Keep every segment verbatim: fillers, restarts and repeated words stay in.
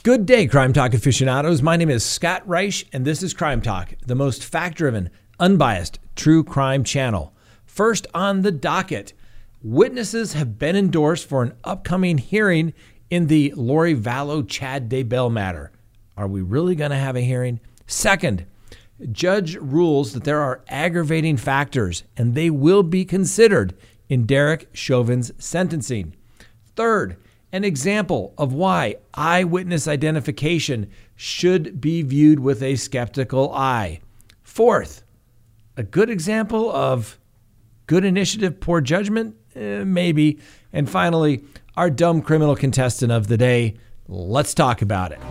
Good day, Crime Talk aficionados. My name is Scott Reich, and this is Crime Talk, the most fact-driven, unbiased, true crime channel. First on the docket, witnesses have been endorsed for an upcoming hearing in the Lori Vallow Chad Daybell matter. Are we really going to have a hearing? Second, judge rules that there are aggravating factors, and they will be considered in Derek Chauvin's sentencing. Third, an example of why eyewitness identification should be viewed with a skeptical eye. Fourth, a good example of good initiative, poor judgment? Eh, maybe. And finally, our dumb criminal contestant of the day. Let's talk about it.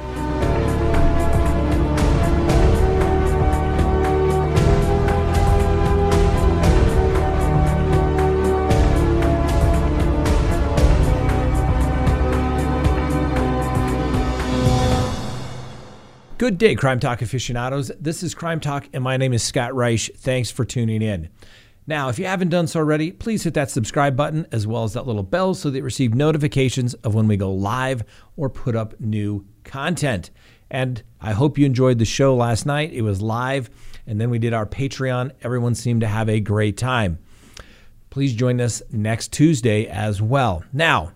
Good day, Crime Talk aficionados. This is Crime Talk, and my name is Scott Reich. Thanks for tuning in. Now, if you haven't done so already, please hit that subscribe button as well as that little bell so that you receive notifications of when we go live or put up new content. And I hope you enjoyed the show last night. It was live, and then we did our Patreon. Everyone seemed to have a great time. Please join us next Tuesday as well. Now,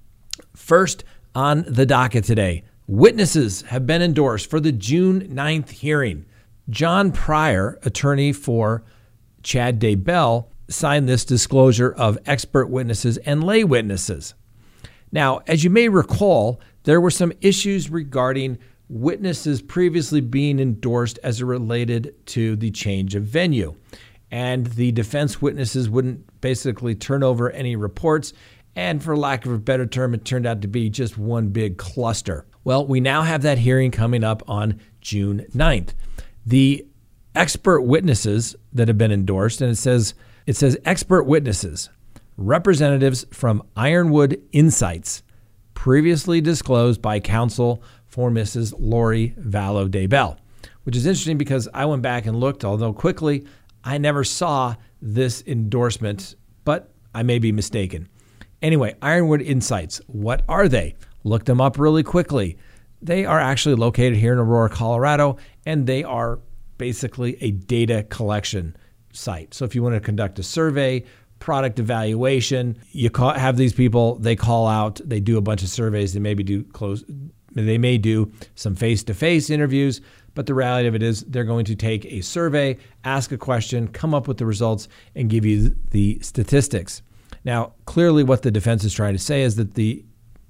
first on the docket today, witnesses have been endorsed for the June ninth hearing. John Pryor, attorney for Chad Daybell, signed this disclosure of expert witnesses and lay witnesses. Now, as you may recall, there were some issues regarding witnesses previously being endorsed as it related to the change of venue. And the defense witnesses wouldn't basically turn over any reports. And for lack of a better term, it turned out to be just one big cluster. Well, we now have that hearing coming up on June ninth. The expert witnesses that have been endorsed, and it says it says expert witnesses, representatives from Ironwood Insights, previously disclosed by counsel for Missus Lori Vallow Daybell, which is interesting because I went back and looked, although quickly, I never saw this endorsement, but I may be mistaken. Anyway, Ironwood Insights, what are they? Looked them up really quickly. They are actually located here in Aurora, Colorado, and they are basically a data collection site. So if you want to conduct a survey, product evaluation, you call, have these people, they call out, they do a bunch of surveys, they maybe do close, they may do some face-to-face interviews, but the reality of it is they're going to take a survey, ask a question, come up with the results, and give you the statistics. Now, clearly what the defense is trying to say is that the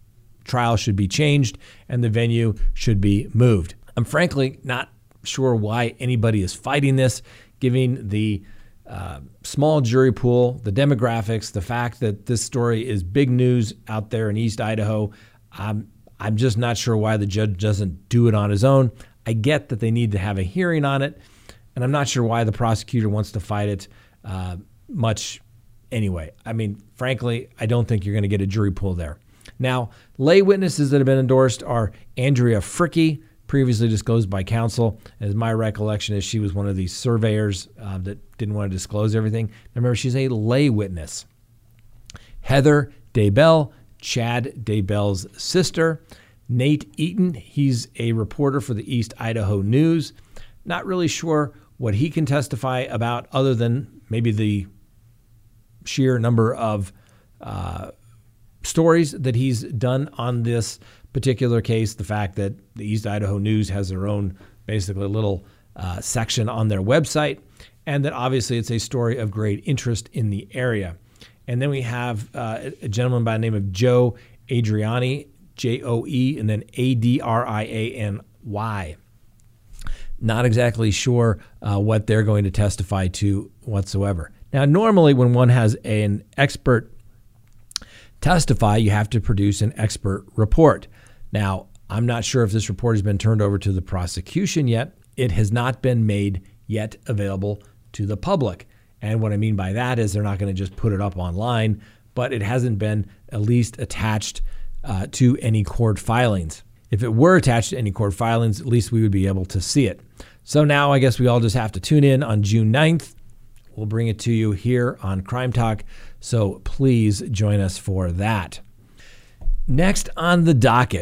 trial should be changed and the venue should be moved. I'm frankly not sure why anybody is fighting this, given the uh, small jury pool, the demographics, the fact that this story is big news out there in East Idaho. Um, I'm just not sure why the judge doesn't do it on his own. I get that they need to have a hearing on it, and I'm not sure why the prosecutor wants to fight it uh, much anyway. I mean, frankly, I don't think you're going to get a jury pool there. Now, lay witnesses that have been endorsed are Andrea Fricke, previously disclosed by counsel. As my recollection is, she was one of these surveyors uh, that didn't want to disclose everything. Remember, she's a lay witness. Heather Daybell, Chad Daybell's sister. Nate Eaton, he's a reporter for the East Idaho News. Not really sure what he can testify about other than maybe the sheer number of uh, stories that he's done on this particular case, the fact that the East Idaho News has their own basically little uh, section on their website, and that obviously it's a story of great interest in the area. And then we have uh, a gentleman by the name of Joe Adriani, J O E, and then A D R I A N Y. Not exactly sure uh, what they're going to testify to whatsoever. Now, normally when one has an expert testify, you have to produce an expert report. Now, I'm not sure if this report has been turned over to the prosecution yet. It has not been made yet available to the public. And what I mean by that is they're not going to just put it up online, but it hasn't been at least attached uh, to any court filings. If it were attached to any court filings, at least we would be able to see it. So now I guess we all just have to tune in on June ninth. We'll bring it to you here on Crime Talk, so please join us for that. Next on the docket,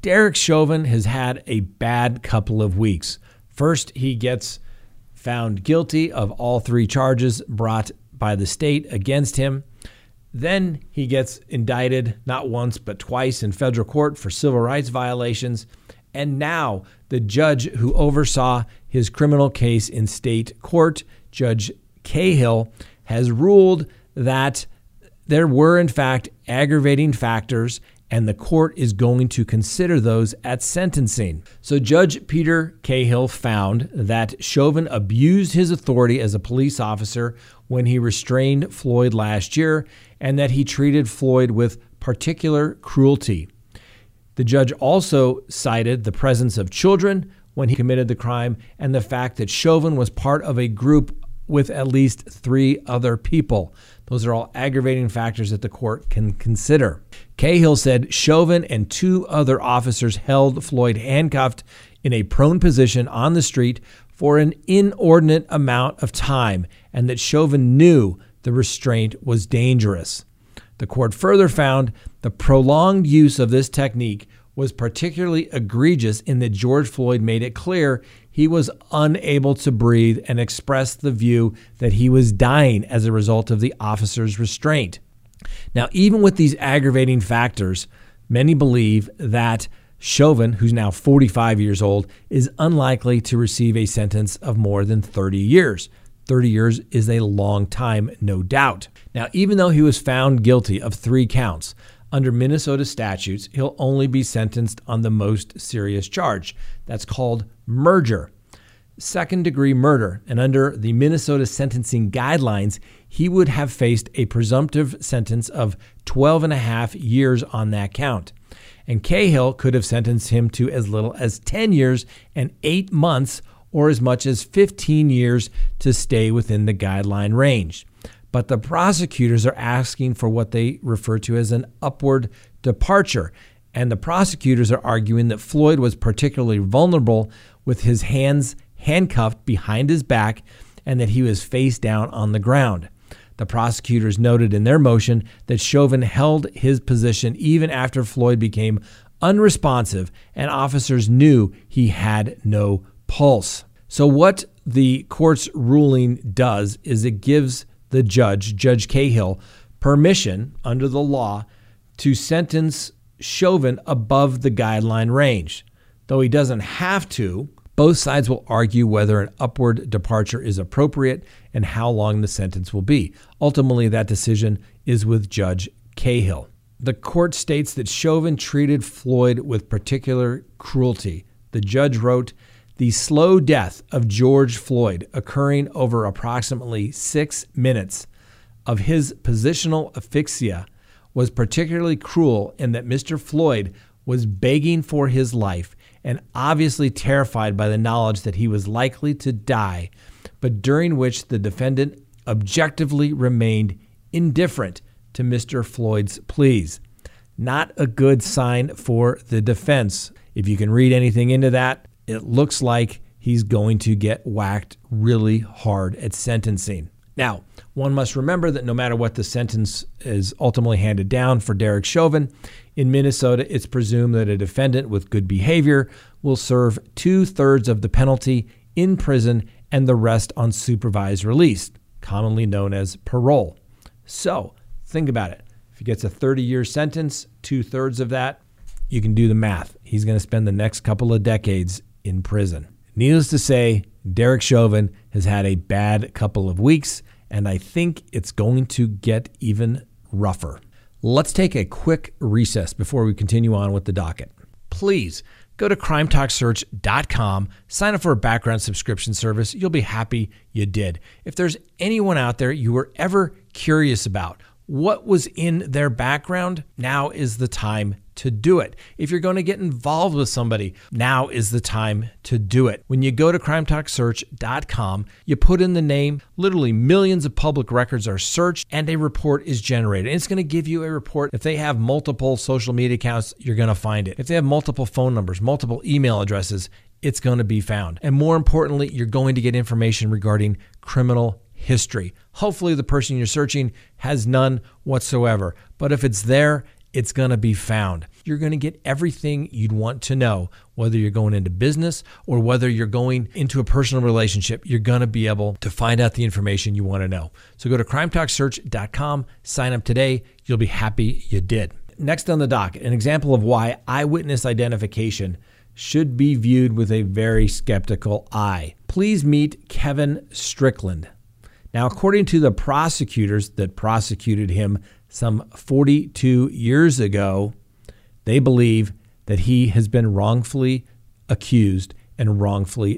Derek Chauvin has had a bad couple of weeks. First, he gets found guilty of all three charges brought by the state against him. Then he gets indicted not once but twice in federal court for civil rights violations. And now the judge who oversaw his criminal case in state court, Judge Cahill, has ruled that there were in fact aggravating factors, and the court is going to consider those at sentencing. So Judge Peter Cahill found that Chauvin abused his authority as a police officer when he restrained Floyd last year, and that he treated Floyd with particular cruelty. The judge also cited the presence of children when he committed the crime and the fact that Chauvin was part of a group with at least three other people. Those are all aggravating factors that the court can consider. Cahill said Chauvin and two other officers held Floyd handcuffed in a prone position on the street for an inordinate amount of time, and that Chauvin knew the restraint was dangerous. The court further found the prolonged use of this technique was particularly egregious in that George Floyd made it clear he was unable to breathe and expressed the view that he was dying as a result of the officer's restraint. Now, even with these aggravating factors, many believe that Chauvin, who's now forty-five years old, is unlikely to receive a sentence of more than thirty years. thirty years is a long time, no doubt. Now, even though he was found guilty of three counts, under Minnesota statutes, he'll only be sentenced on the most serious charge. That's called murder, second-degree murder. And under the Minnesota sentencing guidelines, he would have faced a presumptive sentence of twelve and a half years on that count. And Cahill could have sentenced him to as little as ten years and eight months or as much as fifteen years to stay within the guideline range. But the prosecutors are asking for what they refer to as an upward departure. And the prosecutors are arguing that Floyd was particularly vulnerable with his hands handcuffed behind his back and that he was face down on the ground. The prosecutors noted in their motion that Chauvin held his position even after Floyd became unresponsive and officers knew he had no pulse. So what the court's ruling does is it gives the judge, Judge Cahill, permission under the law to sentence Chauvin above the guideline range. Though he doesn't have to, both sides will argue whether an upward departure is appropriate and how long the sentence will be. Ultimately, that decision is with Judge Cahill. The court states that Chauvin treated Floyd with particular cruelty. The judge wrote, "The slow death of George Floyd, occurring over approximately six minutes of his positional asphyxia, was particularly cruel in that Mister Floyd was begging for his life and obviously terrified by the knowledge that he was likely to die, but during which the defendant objectively remained indifferent to Mister Floyd's pleas. Not a good sign for the defense. If you can read anything into that, it looks like he's going to get whacked really hard at sentencing. Now, one must remember that no matter what the sentence is ultimately handed down for Derek Chauvin, in Minnesota, it's presumed that a defendant with good behavior will serve two-thirds of the penalty in prison and the rest on supervised release, commonly known as parole. So think about it. If he gets a thirty-year sentence, two-thirds of that, you can do the math. He's going to spend the next couple of decades in prison. Needless to say, Derek Chauvin has had a bad couple of weeks, and I think it's going to get even rougher. Let's take a quick recess before we continue on with the docket. Please go to crime talk search dot com, sign up for a background subscription service. You'll be happy you did. If there's anyone out there you were ever curious about what was in their background, now is the time to do it. If you're going to get involved with somebody, now is the time to do it. When you go to crime talk search dot com, you put in the name, literally millions of public records are searched, and a report is generated. And it's going to give you a report. If they have multiple social media accounts, you're going to find it. If they have multiple phone numbers, multiple email addresses, it's going to be found. And more importantly, you're going to get information regarding criminal history. Hopefully the person you're searching has none whatsoever. But if it's there, it's going to be found. You're going to get everything you'd want to know, whether you're going into business or whether you're going into a personal relationship. You're going to be able to find out the information you want to know. So go to crime talk search dot com, sign up today. You'll be happy you did. Next on the docket, an example of why eyewitness identification should be viewed with a very skeptical eye. Please meet Kevin Strickland. Now, according to the prosecutors that prosecuted him some forty-two years ago, they believe that he has been wrongfully accused and wrongfully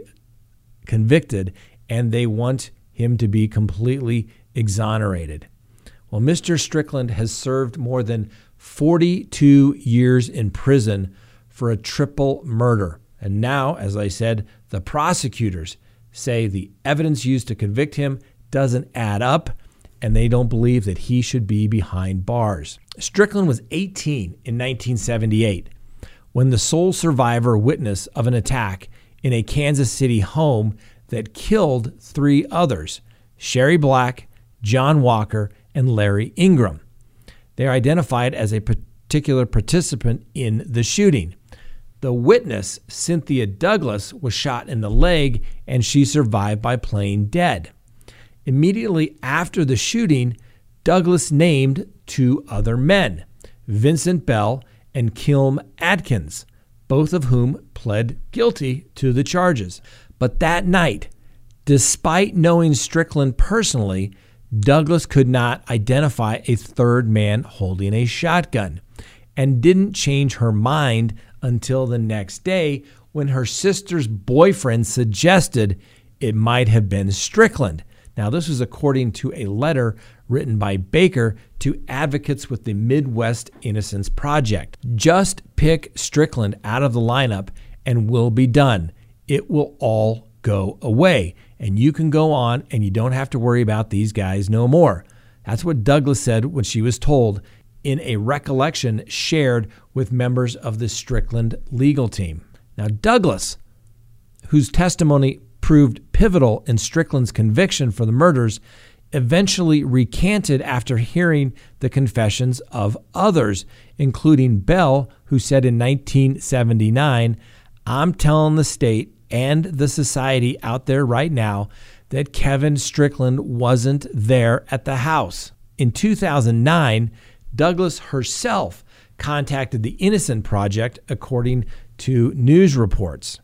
convicted, and they want him to be completely exonerated. Well, Mister Strickland has served more than forty-two years in prison for a triple murder. And now, as I said, the prosecutors say the evidence used to convict him doesn't add up, and they don't believe that he should be behind bars. Strickland was eighteen in nineteen seventy-eight when the sole survivor witness of an attack in a Kansas City home that killed three others, Sherry Black, John Walker, and Larry Ingram. They're identified as a particular participant in the shooting. The witness, Cynthia Douglas, was shot in the leg, and she survived by playing dead. Immediately after the shooting, Douglas named two other men, Vincent Bell and Kilm Adkins, both of whom pled guilty to the charges. But that night, despite knowing Strickland personally, Douglas could not identify a third man holding a shotgun and didn't change her mind until the next day when her sister's boyfriend suggested it might have been Strickland. Now, this was according to a letter written by Baker to advocates with the Midwest Innocence Project. Just pick Strickland out of the lineup and we'll be done. It will all go away, and you can go on and you don't have to worry about these guys no more. That's what Douglas said when she was told in a recollection shared with members of the Strickland legal team. Now, Douglas, whose testimony proved pivotal in Strickland's conviction for the murders, eventually recanted after hearing the confessions of others, including Bell, who said in nineteen seventy-nine, "I'm telling the state and the society out there right now that Kevin Strickland wasn't there at the house." In two thousand nine, Douglas herself contacted the Innocent Project, according to news reports.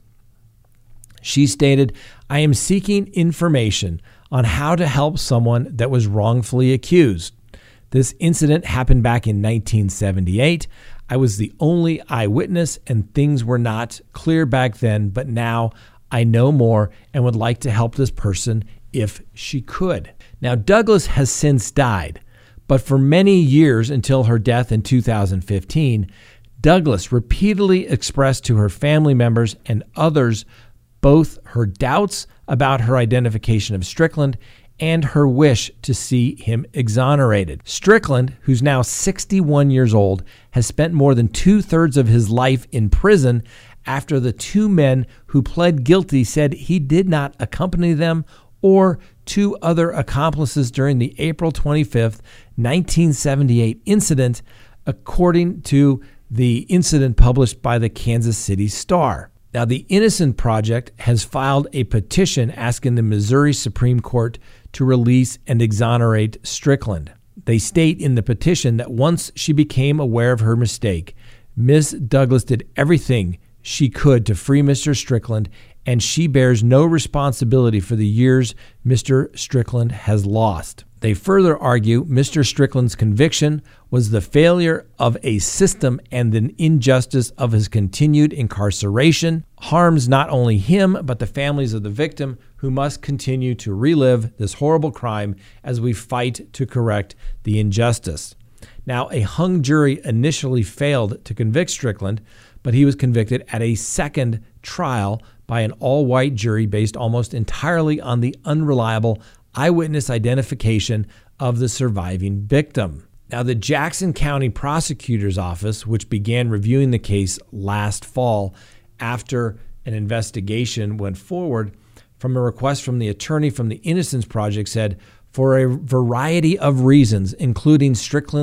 She stated, "I am seeking information on how to help someone that was wrongfully accused. This incident happened back in nineteen seventy-eight. I was the only eyewitness and things were not clear back then, but now I know more and would like to help this person if she could." Now, Douglas has since died, but for many years until her death in two thousand fifteen, Douglas repeatedly expressed to her family members and others both her doubts about her identification of Strickland and her wish to see him exonerated. Strickland, who's now sixty-one years old, has spent more than two-thirds of his life in prison after the two men who pled guilty said he did not accompany them or two other accomplices during the April twenty-fifth, nineteen seventy-eight incident, according to the incident published by the Kansas City Star. Now, the Innocent Project has filed a petition asking the Missouri Supreme Court to release and exonerate Strickland. They state in the petition that once she became aware of her mistake, Miz Douglas did everything she could to free Mister Strickland, and she bears no responsibility for the years Mister Strickland has lost. They further argue Mister Strickland's conviction was the failure of a system and the injustice of his continued incarceration harms not only him, but the families of the victim, who must continue to relive this horrible crime as we fight to correct the injustice. Now, a hung jury initially failed to convict Strickland, but he was convicted at a second trial by an all-white jury based almost entirely on the unreliable eyewitness identification of the surviving victim. Now, the Jackson County Prosecutor's Office, which began reviewing the case last fall after an investigation went forward from a request from the attorney from the Innocence Project, said, "For a variety of reasons, including Strickland's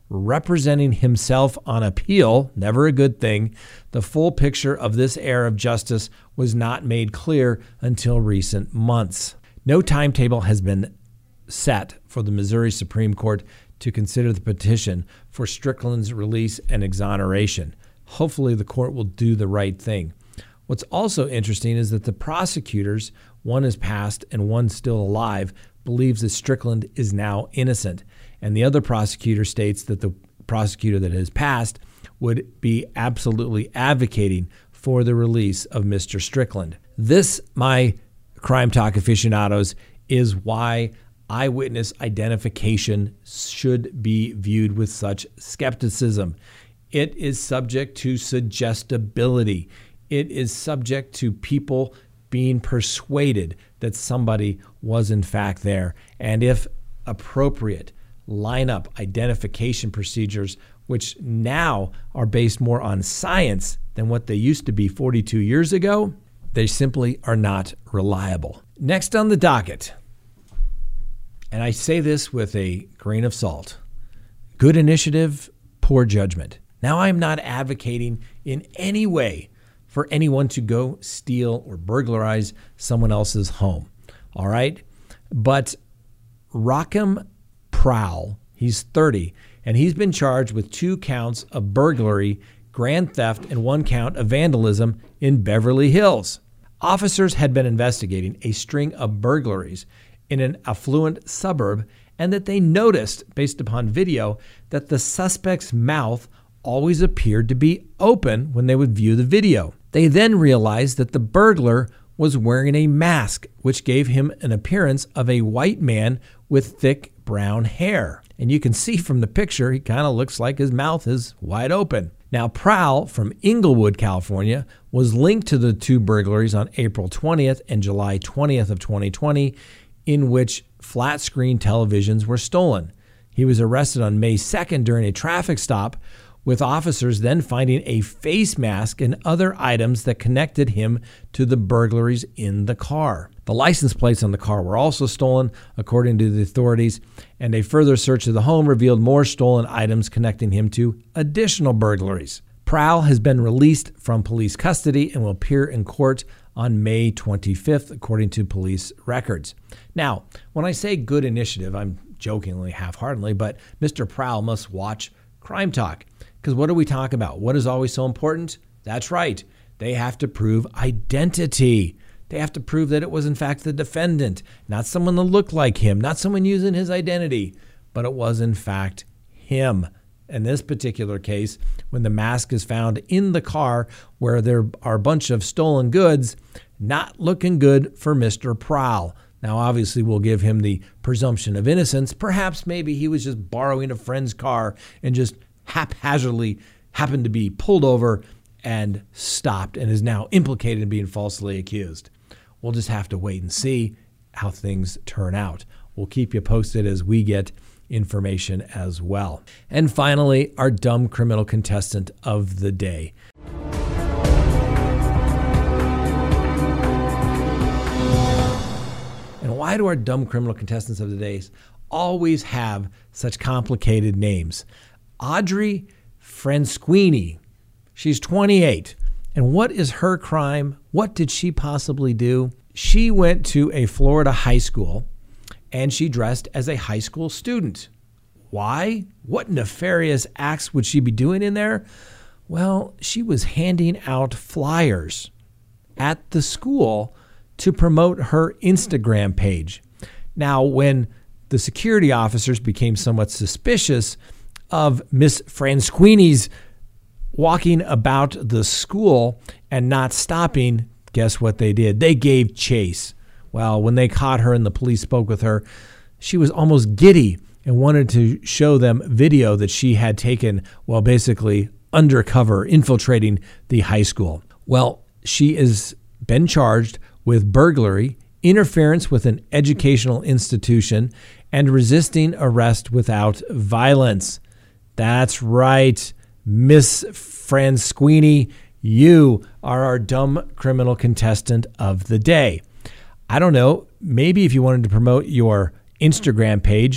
representing himself on appeal, never a good thing. The full picture of this era of justice was not made clear until recent months. No timetable has been set for the Missouri Supreme Court to consider the petition for Strickland's release and exoneration. Hopefully the court will do the right thing. What's also interesting is that the prosecutors, one is passed and one still alive, believes that Strickland is now innocent. And the other prosecutor states that the prosecutor that has passed would be absolutely advocating for the release of Mister Strickland. This, my Crime Talk aficionados, is why eyewitness identification should be viewed with such skepticism. It is subject to suggestibility. It is subject to people being persuaded that somebody was in fact there. And if appropriate, line up identification procedures, which now are based more on science than what they used to be forty-two years ago, they simply are not reliable. Next on the docket, and I say this with a grain of salt, good initiative, poor judgment. Now, I'm not advocating in any way for anyone to go steal or burglarize someone else's home, all right? But Rockham Prowl, he's thirty, and he's been charged with two counts of burglary, grand theft, and one count of vandalism in Beverly Hills. Officers had been investigating a string of burglaries in an affluent suburb, and that they noticed, based upon video, that the suspect's mouth always appeared to be open when they would view the video. They then realized that the burglar was wearing a mask, which gave him an appearance of a white man with thick brown hair. And you can see from the picture, he kind of looks like his mouth is wide open. Now, Prowl from Inglewood, California, was linked to the two burglaries on April twentieth and July twentieth of twenty twenty, in which flat-screen televisions were stolen. He was arrested on May second during a traffic stop, with officers then finding a face mask and other items that connected him to the burglaries in the car. The license plates on the car were also stolen, according to the authorities, and a further search of the home revealed more stolen items connecting him to additional burglaries. Prowl has been released from police custody and will appear in court on May twenty-fifth, according to police records. Now, when I say good initiative, I'm jokingly, half-heartedly, but Mister Prowl must watch Crime Talk. Because what do we talk about? What is always so important? That's right. They have to prove identity. They have to prove that it was in fact the defendant, not someone that looked like him, not someone using his identity, but it was in fact him. In this particular case, when the mask is found in the car where there are a bunch of stolen goods, not looking good for Mister Prowl. Now, obviously, we'll give him the presumption of innocence. Perhaps maybe he was just borrowing a friend's car and just haphazardly happened to be pulled over and stopped and is now implicated in being falsely accused. We'll just have to wait and see how things turn out. We'll keep you posted as we get information as well. And finally, our dumb criminal contestant of the day. And why do our dumb criminal contestants of the day always have such complicated names? Audrey Franceschini. She's twenty-eight. And what is her crime? What did she possibly do? She went to a Florida high school and she dressed as a high school student. Why? What nefarious acts would she be doing in there? Well, she was handing out flyers at the school to promote her Instagram page. Now, when the security officers became somewhat suspicious of Miss Franceschini's walking about the school and not stopping, guess what they did? They gave chase. Well, when they caught her and the police spoke with her, she was almost giddy and wanted to show them video that she had taken while basically undercover infiltrating the high school. Well, she has been charged with burglary, interference with an educational institution, and resisting arrest without violence. That's right, Miss Franceschini, you are our dumb criminal contestant of the day. I don't know, maybe if you wanted to promote your Instagram page,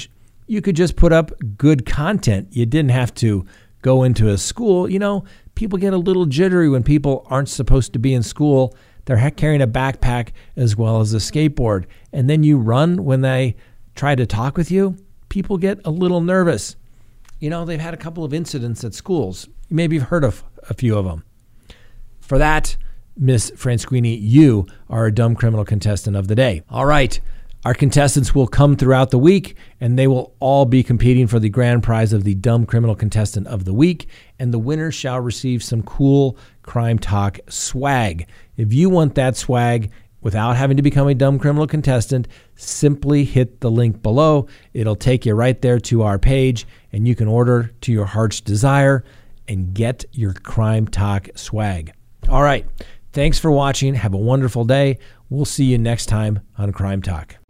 You could just put up good content. You didn't have to go into a school. You know, people get a little jittery when people aren't supposed to be in school. They're carrying a backpack as well as a skateboard. And then you run when they try to talk with you. People get a little nervous. You know, they've had a couple of incidents at schools. Maybe you've heard of a few of them. For that, Miss Franquini, you are a dumb criminal contestant of the day. All right. Our contestants will come throughout the week, and they will all be competing for the grand prize of the Dumb Criminal Contestant of the Week, and the winner shall receive some cool Crime Talk swag. If you want that swag without having to become a Dumb Criminal Contestant, simply hit the link below. It'll take you right there to our page, and you can order to your heart's desire and get your Crime Talk swag. All right. Thanks for watching. Have a wonderful day. We'll see you next time on Crime Talk.